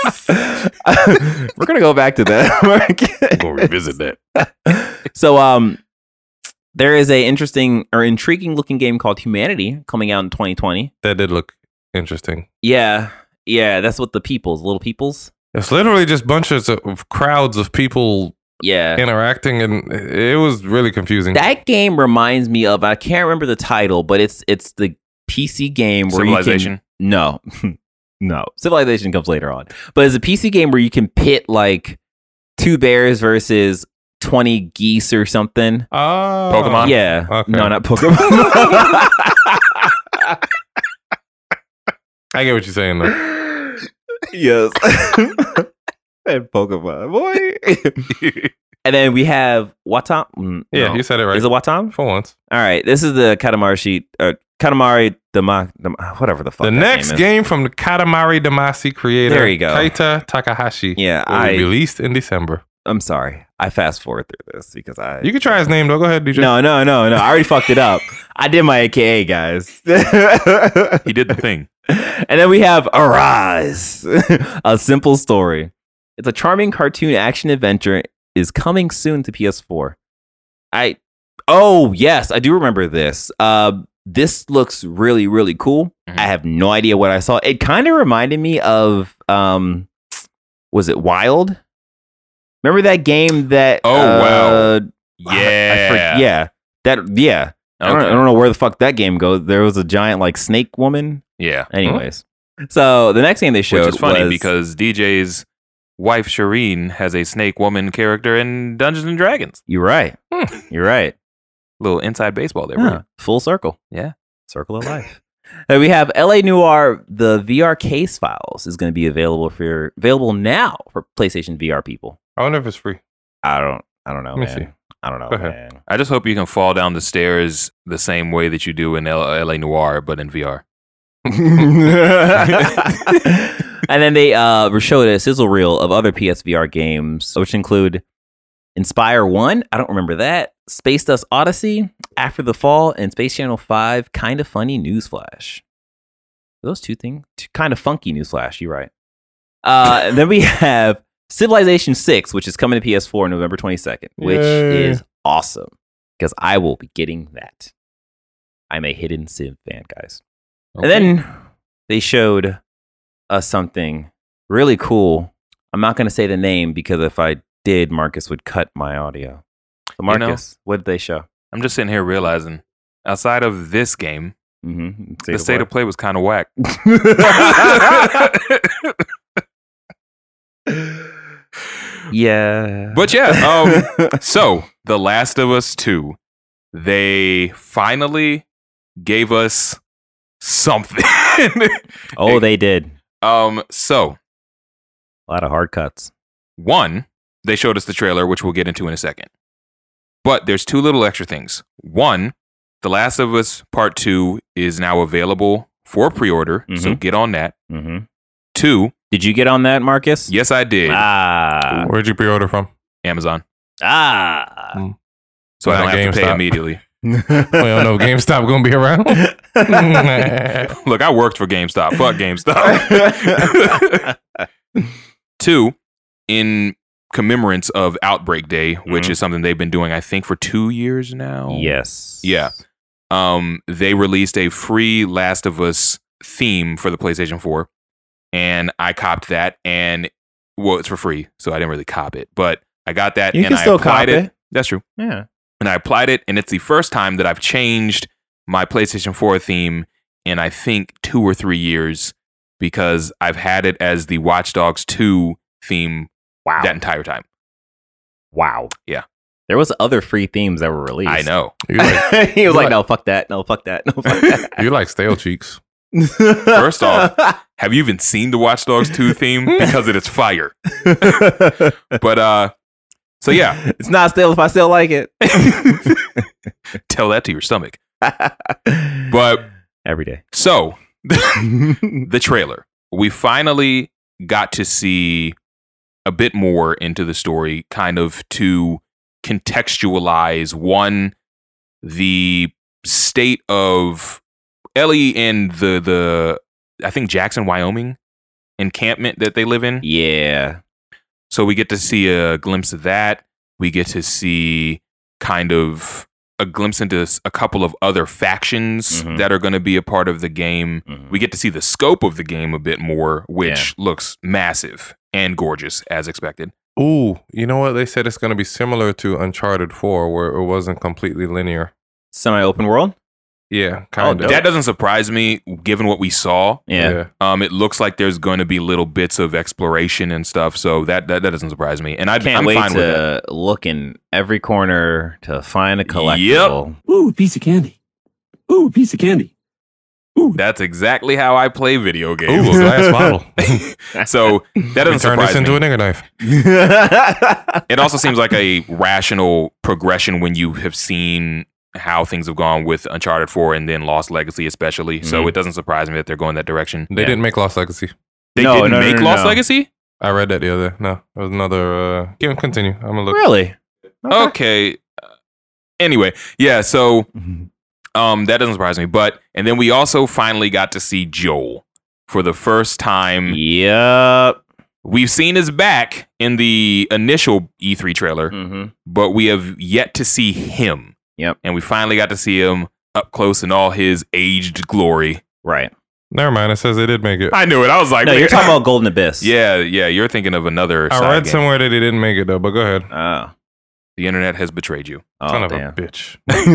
We're gonna go back to that. We'll revisit that. So, there is a interesting or intriguing looking game called Humanity coming out in 2020. That did look interesting. Yeah, that's what the little peoples. It's literally just bunches of crowds of people Yeah. interacting, and it was really confusing. That game reminds me of, I can't remember the title, but it's the PC game where Civilization? you can no Civilization comes later on, but it's a PC game where you can pit like 2 bears versus 20 geese or something. Oh, Pokemon? Yeah, Okay. no, not Pokemon. I get what you're saying though. Yes. And Pokemon, boy. And then we have Watam. Yeah, no. you said it right. Is it Watam? For once. All right, this is the Katamari whatever the fuck. The that next name is. game from the Katamari Damacy creator, There you go. Kaita Takahashi, Yeah, will be released in December. I'm sorry. I fast forward through this because You can try his name though. Go ahead, DJ. No. I already fucked it up. I did my AKA, guys. He did the thing. And then we have Arise, a simple story. It's a charming cartoon action adventure. Is coming soon to PS4. Oh yes, I do remember this. This looks really, really cool. Mhm. I have no idea what I saw. It kind of reminded me of was it Wild? Remember that game that? Oh, wow. yeah. I don't Okay. know where the fuck that game goes. There was a giant like snake woman. Yeah. Anyways, so the next game they showed Which is funny was, because DJ's wife Shireen has a snake woman character in Dungeons and Dragons. you're right. You're right. Little inside baseball there. Huh. Right? Full circle. Yeah. Circle of life. We have LA Noire. The VR case files is going to be available now for PlayStation VR people. I wonder if it's free. I don't know, Let me man. see. I don't know, Go ahead. man. I just hope you can fall down the stairs the same way that you do in LA Noire, but in VR. And then they showed a sizzle reel of other PSVR games, which include Inspire 1. I don't remember that. Space Dust Odyssey, After the Fall, and Space Channel 5. Kind of funny Newsflash. Those two things, kind of funky Newsflash. You're right. And then we have Civilization 6, which is coming to PS4 November 22nd, which Yay. is awesome because I will be getting that. I'm a hidden Civ fan, guys. Okay. And then they showed us something really cool. I'm not going to say the name because if I did, Marcus would cut my audio. So Marcus, what did they show? I'm just sitting here realizing, outside of this game, Mm-hmm. the state of play was kind of whack. Yeah. But yeah, so The Last of Us 2, they finally gave us something. Oh, they did. So A lot of hard cuts. one, they showed us the trailer, which we'll get into in a second. But there's 2 little extra things. One, The Last of Us Part 2 is now available for pre-order, so Mhm. get on that. Mm-hmm. 2, Did you get on that, Marcus? Yes, I did. Where'd you pre-order from? Amazon. So So I don't have to pay GameStop. immediately. We don't know if GameStop gonna be around. Look, I worked for GameStop. Fuck GameStop. 2, in commemorance of Outbreak Day, which is something they've been doing, I think, for 2 years now. Yes. Yeah. They released a free Last of Us theme for the PlayStation 4, and I copped that, and well, it's for free, so I didn't really cop it, but I got that, You and can I still applied cop it. it. That's true. Yeah. And I applied it, and it's the first time that I've changed my PlayStation 4 theme in, I think, 2 or 3 years, because I've had it as the Watch Dogs 2 theme that entire time. Wow. Yeah. There was other free themes that were released. I know. You like, He was like, like- no, fuck that. No, fuck that. No, fuck that. you like stale cheeks. First off, have you even seen the Watch Dogs 2 theme? Because it is fire. But, so yeah, It's not still if I still like it. tell that to your stomach. But Every day. so the trailer, we finally got to see a bit more into the story, kind of to contextualize the state of Ellie and the I think Jackson, Wyoming encampment that they live in. Yeah. So we get to see a glimpse of that. We get to see kind of a glimpse into a couple of other factions Mhm. that are going to be a part of the game. Mhm. We get to see the scope of the game a bit more, which looks massive and gorgeous as expected. Ooh, you know what? They said it's gonna be similar to Uncharted 4, where it wasn't completely linear. Semi-open world? Yeah, kind of. That doesn't surprise me given what we saw. Yeah. It looks like there's going to be little bits of exploration and stuff, so that doesn't surprise me. And I'm Can't wait fine with that. to look in every corner to find a collectible. Ooh, piece of candy. Ooh, piece of candy. That's exactly how I play video Ooh, games. a glass bottle. So that We doesn't turned this surprise into me. a nigger knife. It also seems like a rational progression when you have seen how things have gone with Uncharted 4 and then Lost Legacy especially. So Mhm. it doesn't surprise me that they're going that direction. They didn't make Lost Legacy. They No, didn't no, make no, Lost no. Legacy? I read that the other day. No, it was another. Continue. I'm gonna look. Really? Okay. Anyway, yeah, so that doesn't surprise me. But and then we also finally got to see Joel for the first time. Yep. We've seen his back in the initial E3 trailer, Mm-hmm. but we have yet to see him. Yep. And we finally got to see him up close in all his aged glory. Right. Never mind. It says they did make it. I knew it. I was like, No, wait. you're talking about Golden Abyss. Yeah, you're thinking of another I side read game. somewhere that they didn't make it though. But go ahead. Oh. The internet has betrayed you. Son Oh, of a damn. bitch.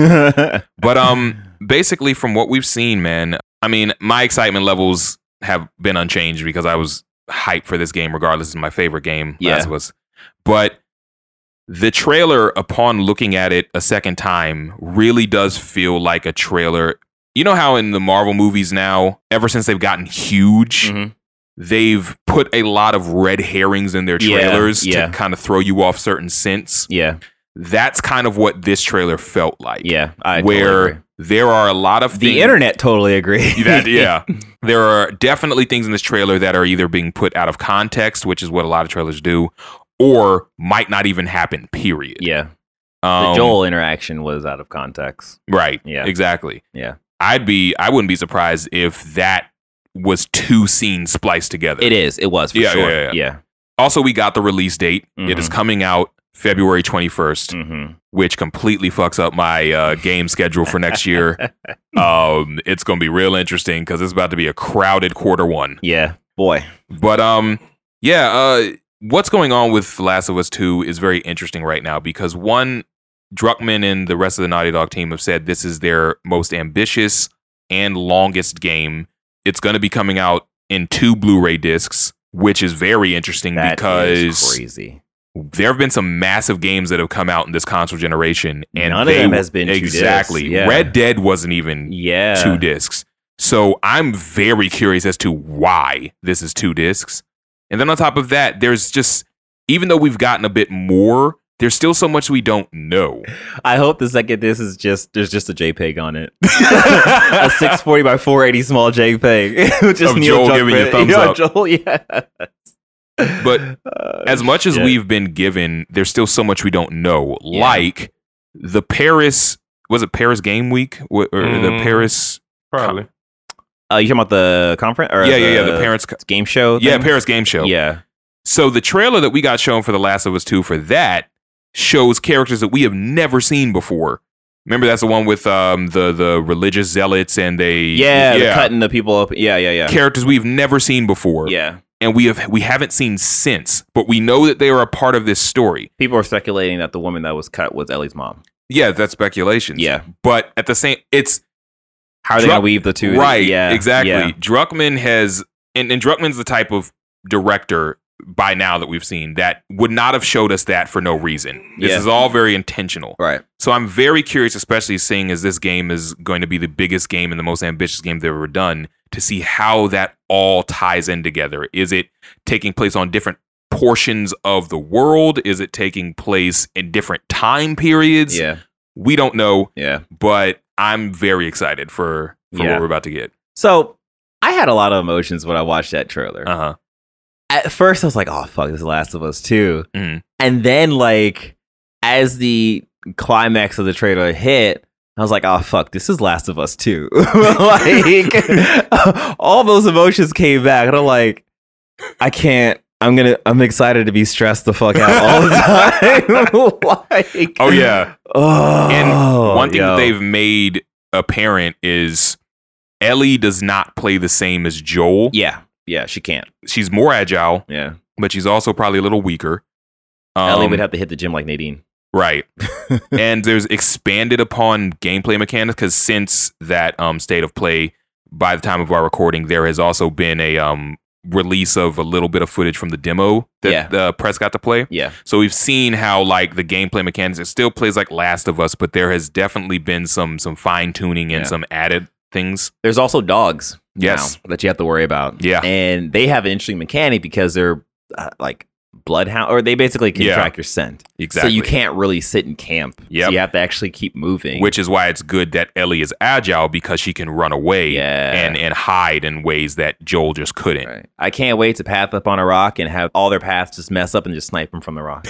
But basically from what we've seen, man, I mean, my excitement levels have been unchanged because I was hyped for this game regardless. It's my favorite game, Yeah. Last of Us. But the trailer, upon looking at it a second time, really does feel like a trailer. You know how in the Marvel movies now, ever since they've gotten huge, Mhm. they've put a lot of red herrings in their Yeah, trailers yeah. to kind of throw you off certain scents. Yeah. That's kind of what this trailer felt like. Yeah. I where totally agree. there are a lot of things. The internet totally agree. Yeah. There are definitely things in this trailer that are either being put out of context, which is what a lot of trailers do, or might not even happen, period. Yeah. The Um, Joel interaction was out of context. Right. Yeah. Exactly. Yeah. I wouldn't be surprised if that was 2 scenes spliced together. It is. It was for Yeah, sure. yeah, yeah. Yeah. Also, we got the release date. It is Mhm. coming out February 21st, Mm-hmm. which completely fucks up my game schedule for next year. It's going to be real interesting because it's about to be a crowded Q1. Yeah. Boy. But what's going on with The Last of Us 2 is very interesting right now because one, Druckmann and the rest of the Naughty Dog team have said this is their most ambitious and longest game. It's going to be coming out in 2 Blu-ray discs, which is very interesting That is because crazy. there have been some massive games that have come out in this console generation, and None of them has been 2 exactly. discs, yeah. Red Dead wasn't even Yeah. 2 discs. So I'm very curious as to why this is 2 discs. And then on top of that, there's just, even though we've gotten a bit more, there's still so much we don't know. I hope the second this is there's just a JPEG on it. A 640 by 480 small JPEG. Just Of Neil Joel giving you a thumbs up. Joel, yeah. But as much as we've been given, there's still so much we don't know. Yeah. Like the Paris, was it Paris Game Week? Or the Paris... Probably. You talking about the conference? Or Yeah, the Paris... game show Yeah, thing? Paris Game Show. Yeah. So the trailer that we got shown for The Last of Us 2 for that shows characters that we have never seen before. Remember, that's the one with the religious zealots and they... They're cutting the people up. Yeah. Characters we've never seen before. Yeah. And we haven't seen since, but we know that they are a part of this story. People are speculating that the woman that was cut was Ellie's mom. Yeah, that's speculation. Yeah. But at the same, it's... How are they going to weave the two? Right, Yeah. exactly. Yeah. Druckmann has... And Druckmann's the type of director by now that we've seen that would not have showed us that for no reason. This Yeah. is all very intentional. Right. So I'm very curious, especially seeing as this game is going to be the biggest game and the most ambitious game they've ever done, to see how that all ties in together. Is it taking place on different portions of the world? Is it taking place in different time periods? Yeah. We don't know, Yeah. but I'm very excited for Yeah. what we're about to get. So I had a lot of emotions when I watched that trailer. Uh-huh. At first, I was like, "Oh fuck, this is Last of Us 2." Mhm. And then, like, as the climax of the trailer hit, I was like, "Oh fuck, this is Last of Us 2." Like, all those emotions came back, and I'm like, I can't. I'm excited to be stressed the fuck out all the time. Like, Oh, yeah. oh, And one thing yo. that they've made apparent is Ellie does not play the same as Joel. yeah, she can't. She's more agile, Yeah, but she's also probably a little weaker. Ellie would have to hit the gym like Nadine. Right. And there's expanded upon gameplay mechanics because since that state of play, by the time of our recording, there has also been a release of a little bit of footage from the demo that the press got to play. Yeah, So we've seen how like the gameplay mechanics, it still plays like Last of Us, but there has definitely been some fine tuning and Yeah. some added things. there's also dogs. Yes. now that you have to worry about. Yeah. and they have an interesting mechanic because they're like bloodhound, or they basically can Yeah. track your scent. Exactly. So you can't really sit in camp. Yep. So you have to actually keep moving. Which is why it's good that Ellie is agile because she can run away Yeah. and hide in ways that Joel just couldn't. Right. I can't wait to path up on a rock and have all their paths just mess up and just snipe them from the rock.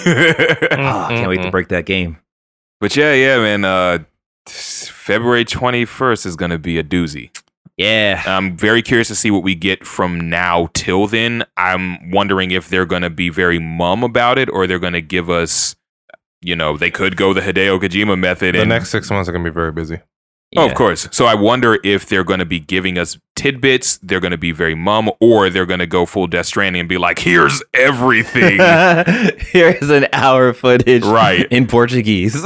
I can't wait to break that game. But yeah, man. February 21st is going to be a doozy. Yeah. I'm very curious to see what we get from now till then. I'm wondering if they're going to be very mum about it or they're going to give us, they could go the Hideo Kojima method. The next 6 months are going to be very busy. Oh, Yeah. of course. So I wonder if they're going to be giving us tidbits, they're going to be very mum, or they're going to go full Death Stranding and be like, here's everything. Here's an hour of footage Right. in Portuguese.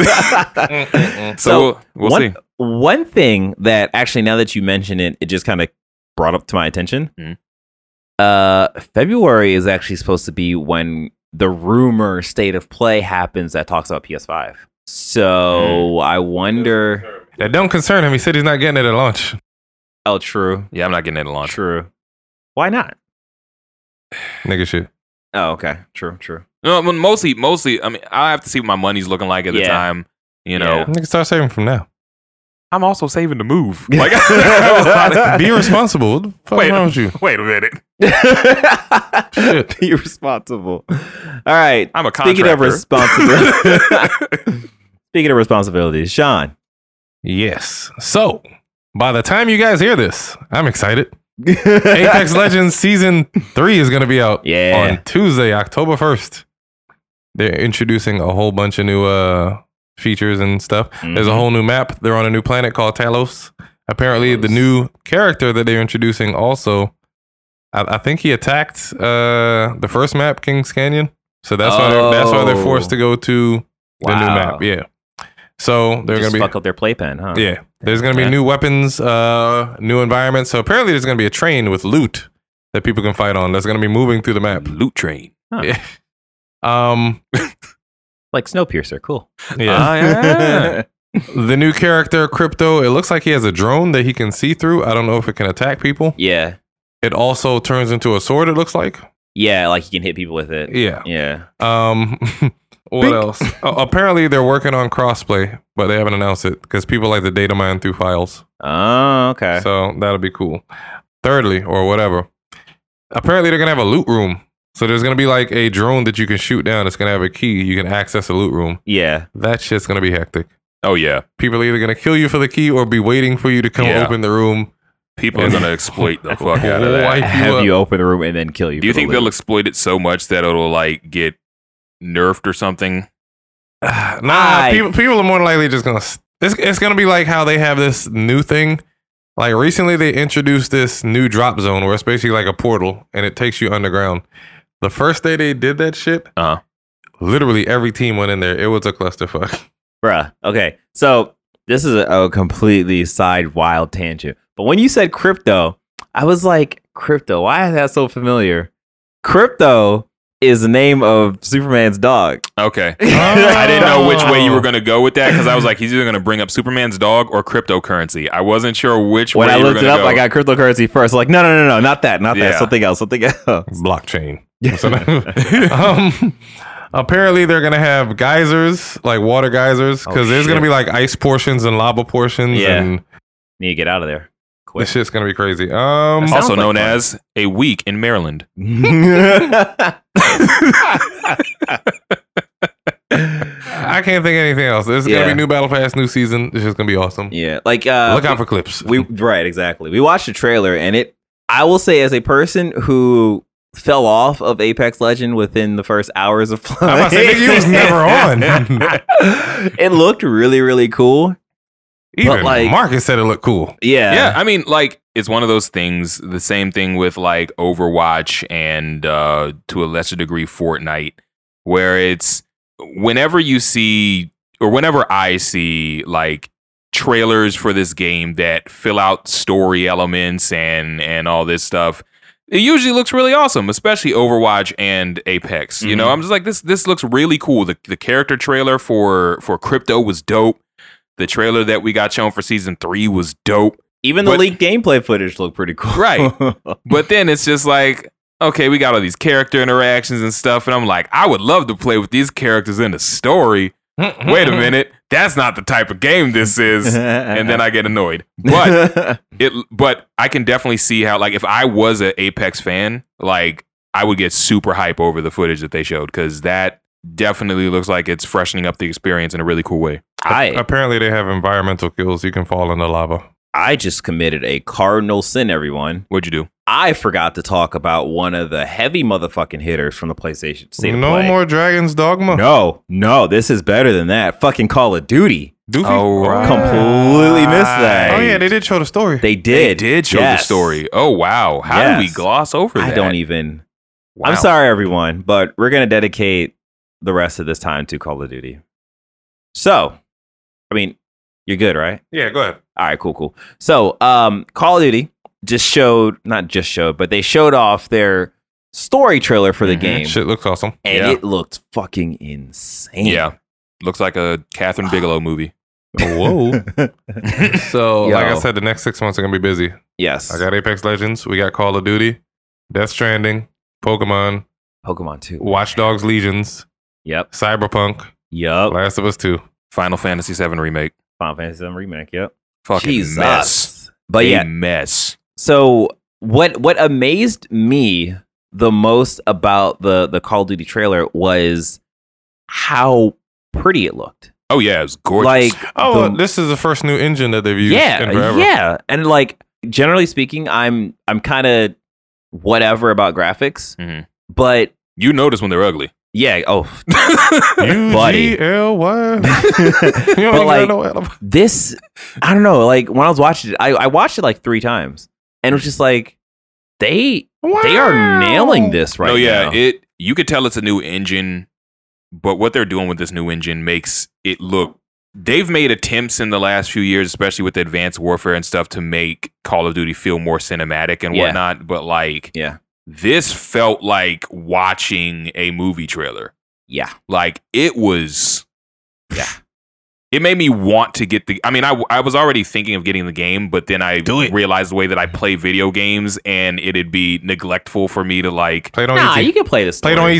So we'll see. One thing that actually, now that you mention it, it just kind of brought up to my attention. Mhm. February is actually supposed to be when the rumor state of play happens that talks about PS5. So I wonder. That don't concern him. He said he's not getting it at launch. Oh, true. Yeah, I'm not getting it at launch. True. Why not? Nigga shit. Oh, okay. True. No, I mean, mostly, I mean, I have to see what my money's looking like at the Yeah. time. You know, Yeah. Nigga, start saving from now. I'm also saving to move. Like, Be responsible. What the fuck is wrong with you? Wait a minute. Shit. Be responsible. All right. I'm a Speaking of contractor. responsibility. Speaking of responsibilities, Sean. Yes. So, by the time you guys hear this, I'm excited. Apex Legends Season 3 is going to be out Yeah. on Tuesday, October 1st. They're introducing a whole bunch of new features and stuff. There's a Mhm. whole new map. They're on a new planet called Talos. Apparently, the new character that they're introducing also, I think he attacked the first map, King's Canyon. So that's why they're forced to go to the new Wow. map. Yeah. So they're Just going to be fuck up their playpen, huh? yeah. There's going to be Okay. new weapons, new environments. So apparently there's going to be a train with loot that people can fight on. That's going to be moving through the map. Loot train. Huh. Yeah. Like Snowpiercer. Cool. Yeah. Ah, yeah. The new character, Crypto, it looks like he has a drone that he can see through. I don't know if it can attack people. Yeah. It also turns into a sword, it looks like. Yeah, like you can hit people with it. Yeah. Yeah. What else? Apparently, they're working on crossplay, but they haven't announced it because people like to data mine through files. Oh, okay. So that'll be cool. Thirdly, or whatever, apparently they're gonna have a loot room. So there's gonna be like a drone that you can shoot down. It's gonna have a key. You can access a loot room. Yeah. That shit's gonna be hectic. Oh yeah, People are either gonna kill you for the key or be waiting for you to come Yeah. open the room. people are gonna exploit the fuck out of that. Wipe you Have up. you open the room and then kill you. Do you for the think loot. they'll exploit it so much that it'll like get nerfed or something? Nah, people are more than likely just gonna. It's gonna be like how they have this new thing. Like recently, they introduced this new drop zone where it's basically like a portal and it takes you underground. The first day they did that shit, Uh-huh. literally every team went in there. It was a clusterfuck. Bruh. Okay. So this is a completely side wild tangent. But when you said crypto, I was like, crypto, why is that so familiar? Crypto is the name of Superman's dog. Okay. I didn't know which way you were going to go with that because I was like, he's either going to bring up Superman's dog or cryptocurrency. I wasn't sure which When way I you were looked going it to up, go. I got cryptocurrency first. Like, no, not that, Yeah. something else. Blockchain. Apparently, they're gonna have geysers, like water geysers, because Oh, there's gonna shit. be like ice portions and lava portions, Yeah. and Need to get out of there. this shit's gonna be crazy. Sounds also like known fun. as a week in Maryland. I can't think of anything else. There's gonna Yeah. be new battle pass, new season. It's just gonna be awesome. Yeah, like Look out for clips. right, exactly. We watched the trailer, and I will say, as a person who fell off of Apex Legend within the first hours of I'm playing, about to say, nigga, you was never on. it looked really, really cool. Even like- Marcus said it looked cool. Yeah, I mean, like, it's one of those things, the same thing with, like, Overwatch and, to a lesser degree, Fortnite, where it's, whenever you see, or whenever I see, like, trailers for this game that fill out story elements and all this stuff, it usually looks really awesome, especially Overwatch and Apex. You know, I'm just like, this looks really cool. The character trailer for Crypto was dope. The trailer that we got shown for season 3 was dope. Even the But- leaked gameplay footage looked pretty cool. Right. But then it's just like, okay, we got all these character interactions and stuff. And I'm like, I would love to play with these characters in the story. Wait a minute. That's not the type of game this is. And then I get annoyed. But I can definitely see how, like, if I was an Apex fan, like, I would get super hype over the footage that they showed because that definitely looks like it's freshening up the experience in a really cool way. Apparently, they have environmental kills. You can fall in the lava. I just committed a cardinal sin, everyone. What'd you do? I forgot to talk about one of the heavy motherfucking hitters from the PlayStation State of No Play. more Dragon's Dogma. No, this is better than that. Fucking Call of Duty. Doofy. Oh, right. Completely missed that. Oh yeah, they did show the story. They They did. did show Yes. the story. Oh, wow. How did we Yes. gloss over that? I don't even. Wow. I'm sorry, everyone, but we're going to dedicate the rest of this time to Call of Duty. So, I mean, you're good, right? Yeah, go ahead. All right, cool. So, Call of Duty not just showed, but they showed off their story trailer for the game. Shit looks awesome. And Yeah. it looked fucking insane. Yeah. Looks like a Catherine Bigelow movie. Whoa. So, Yo. like I said, the next 6 months are gonna be busy. Yes. I got Apex Legends. We got Call of Duty, Death Stranding, Pokemon, Pokemon 2. Watch Dogs Legions, Yep. Cyberpunk, Yep. Last of Us 2. Final Fantasy VII Remake. Final Fantasy VII Remake. Yep. Fucking Jesus. mess. But A yeah, mess. so what amazed me the most about the Call of Duty trailer was how pretty it looked. Oh, yeah. It was gorgeous. Like, Oh, the- this is the first new engine that they've used in forever. yeah, and like generally speaking, I'm kind of whatever about graphics, Mhm. but you notice when they're ugly. yeah. Oh, UGLY. You don't even like- know this I don't know. Like when I was watching it, I watched it like 3 times, and it was just like they are nailing this right no, yeah. now. You could tell it's a new engine, but what they're doing with this new engine makes it look. They've made attempts in the last few years, especially with Advanced Warfare and stuff, to make Call of Duty feel more cinematic and Yeah. whatnot. But like, Yeah. this felt like watching a movie trailer. Yeah. Like it was. Yeah. It made me want to get the. I mean, I was already thinking of getting the game, but then I Do it. realized the way that I play video games, and it'd be neglectful for me to like. Play it on Nah, easy. you can play this. Play it on easy.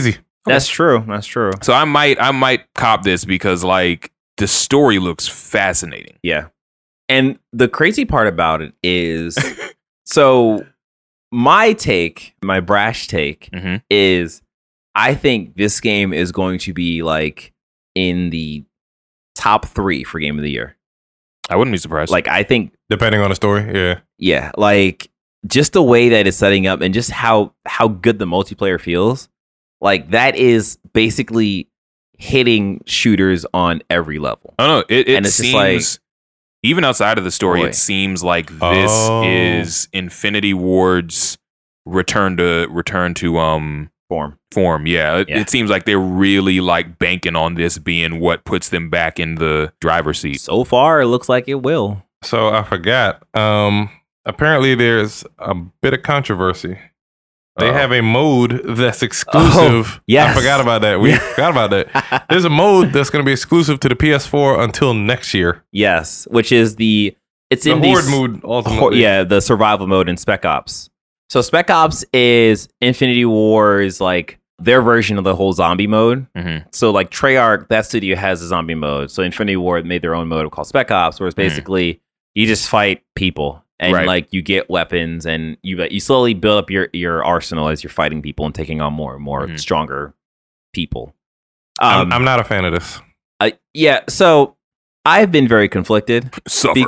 That's true. That's true. So I might cop this because like the story looks fascinating. Yeah. And the crazy part about it is, so my brash take Mhm. is I think this game is going to be like in the top 3 for game of the year. I wouldn't be surprised. Like, I think, Depending on the story, yeah. yeah, like just the way that it's setting up and just how good the multiplayer feels, like that is basically hitting shooters on every level. I don't know. It and it's just like- seems even outside of the story, Boy. it seems like this is Infinity Ward's return to form. Yeah, Yeah. It seems like they're really like banking on this being what puts them back in the driver's seat. So far, it looks like it will. So I forgot. Apparently, there's a bit of controversy. They have a mode that's exclusive. yes. I forgot about that. We forgot about that. There's a mode that's going to be exclusive to the PS4 until next year. Yes, which is it's The in Horde the mode, ultimately. the survival mode in Spec Ops. So Spec Ops is Infinity Ward's like their version of the whole zombie mode. Mhm. So like Treyarch, that studio has a zombie mode. So Infinity Ward made their own mode called Spec Ops, where it's basically you just fight people and Right. like you get weapons and you slowly build up your arsenal as you're fighting people and taking on more and more Mhm. stronger people. I'm not a fan of this. Yeah, so I've been very conflicted Suffer.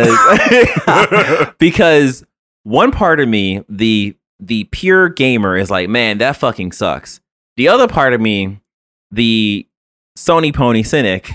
because one part of me, the pure gamer, is like, man, that fucking sucks. The other part of me, the Sony pony cynic,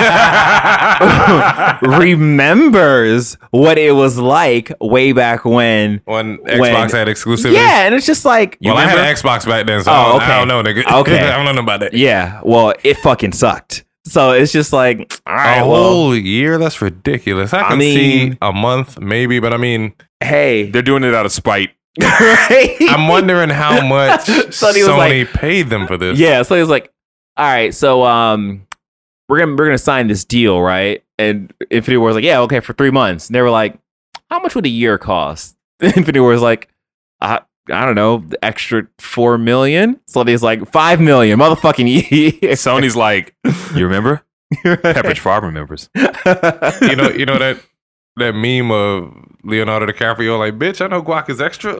remembers what it was like way back when. When Xbox had exclusivity. Yeah, and it's just like, Well, I had an Xbox back then, so Oh, I don't know, nigga. Okay. I don't know about that. yeah, well, it fucking sucked. So it's just like, all right, A well, whole year? That's ridiculous. I can mean- see a month, maybe, but I mean, hey, They're doing it out of spite. I'm wondering how much Sonny was Sony paid them for this. yeah, so he was like, all right, so we're gonna sign this deal, right? And Infinity War was like, yeah, okay, for 3 months. And they were like, how much would a year cost? Infinity War was like, I don't know, the extra $4 million. So he's like, $5 million, motherfucking year. Sony's like, you remember? Pepperidge Farm remembers. You know that meme of Leonardo DiCaprio, like, bitch, I know guac is extra.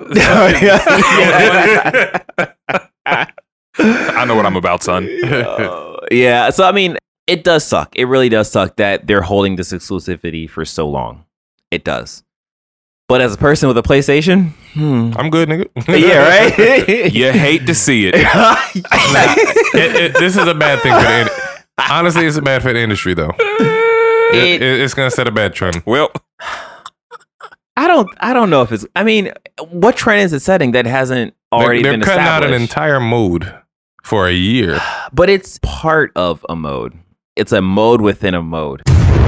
I know what I'm about, son. Yeah, so I mean, it does suck. It really does suck that they're holding this exclusivity for so long. It does. But as a person with a PlayStation, I'm good, nigga. yeah, right? You hate to see it. This is a bad thing for the honestly, it's a bad for the industry, though. It's gonna set a bad trend. Well, I don't know if it's. I mean, what trend is it setting that hasn't already They're been cutting out established? an entire mode for a year. But it's part of a mode. It's a mode within a mode.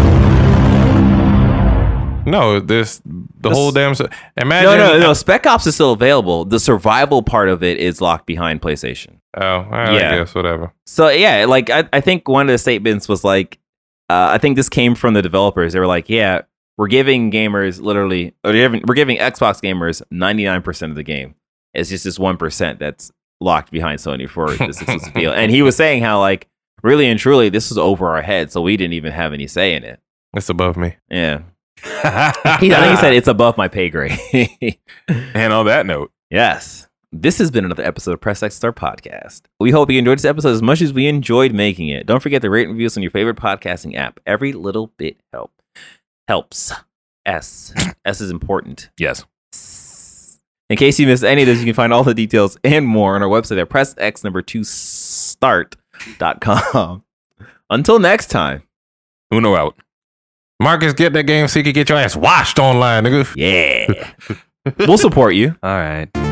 No, the whole damn. Imagine. No. Spec Ops is still available. The survival part of it is locked behind PlayStation. Oh, all right, Yeah. I guess whatever. So yeah, like I think one of the statements was like, I think this came from the developers. They were like, yeah, we're giving gamers we're giving Xbox gamers 99% of the game. It's just this 1% that's locked behind Sony for this exclusive deal. And he was saying how like really and truly this was over our head, so we didn't even have any say in it. It's above me. Yeah. I think he said it's above my pay grade. and on that note, Yes. This has been another episode of Press X Star Podcast. We hope you enjoyed this episode as much as we enjoyed making it. Don't forget to rate and review us on your favorite podcasting app. Every little bit helps. S is important. yes. In case you missed any of this, you can find all the details and more on our website at pressx2start.com. Until next time. Uno out. Marcus, get that game so you can get your ass washed online, nigga. Yeah. We'll support you. All right.